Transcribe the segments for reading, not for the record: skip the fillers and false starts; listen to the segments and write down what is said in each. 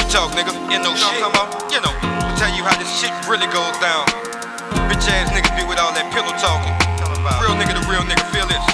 talk, nigga. You know shit. What I'm talking about? You know, I'll tell you how this shit really goes down. Bitch ass niggas be with all that pillow talking. Real nigga to real nigga, feel this.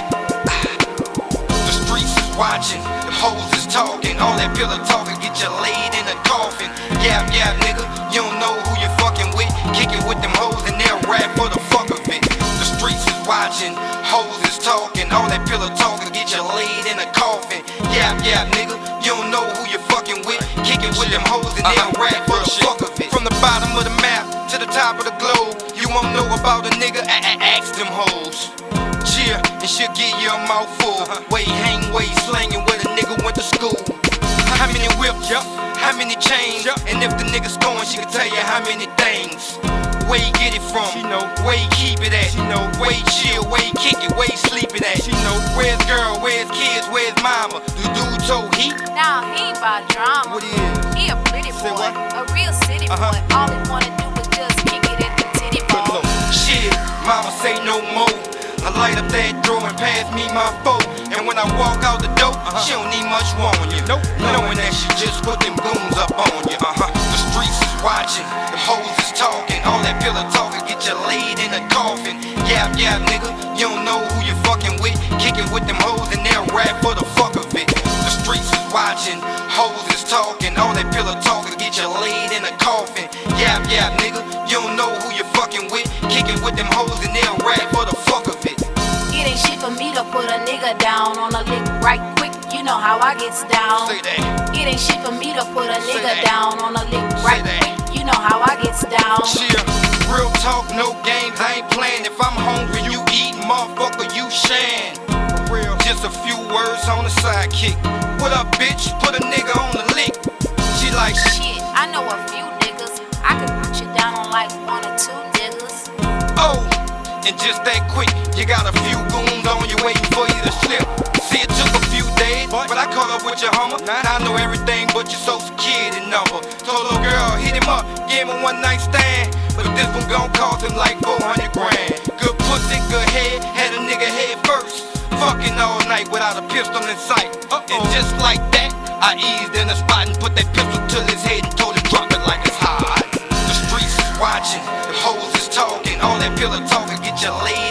The streets is watching, the hoes is talking. All that pillow talking get you laid in a coffin. Yap, nigga, you don't know who you fucking with. Kick it with them hoes and they'll rap for the fuck of it. The streets is watching, hoes is talking. All that pillow talking get you laid in a coffin. Yap, nigga, you don't know who you fucking with. Kick it with them hoes and they'll rap for the fuck of it. From the bottom of the map to the top of the globe, you won't know about a nigga, ask them hoes. Cheer, and she'll give you a mouthful. Where he hang, where he slangin', where the nigga went to school. How many whips, how many chains, and if the nigga scoring, she can tell you how many things. Where he get it from, where he keep it at, where he chill, where he kick it, where he sleep it at. Where's girl, where's kids, where's mama? The dude told he? Nah, he ain't about drama. What he is? He a pretty boy, a real city boy. All he wanna do is just kick it at the titty bar. Shit, mama say no more. I light up that door and pass me my phone. And when I walk out the door, she don't need much warning you. Knowing that she just put them goons up on you. The streets is watching, the hoes is talking. All that pillow talking get you laid in a coffin. Yap, nigga, you don't know who you fucking with. Kick it with them hoes and they'll rap for the fuck of it. The streets is watching, hoes is talking. All that pillow talking get you laid in a coffin. Yap, nigga, you don't know who you fucking with. Kick it with them hoes and they'll rap for the fuck of it. It ain't shit for me to put a nigga down on a lick right quick. You know how I gets down. Say that. It ain't shit for me to put a nigga down on a lick right quick. You know how I gets down. Cheer, real talk, no games, I ain't playing. If I'm hungry, you eat, motherfucker, you shayin'. For real, just a few words on the sidekick. What up, bitch? Put a nigga on the lick. She like shit. I know a few niggas. I could put you down on like 1 or 2 niggas. Oh, and just that quick, you got a few goons on you waiting for you to slip. See, it took a few days, but I caught up with your hummer. Now I know everything but your social security number. Told little girl, hit him up, gave him a one night stand. But this one gon' cost him like 400 grand. Good pussy, good head, had a nigga head first. Fucking all night without a pistol in sight. And just like that, I eased in the spot and put that pistol to his head and told him drop it like it's hot. The streets is watching, the hoes is talking. All that pillow talking get you laid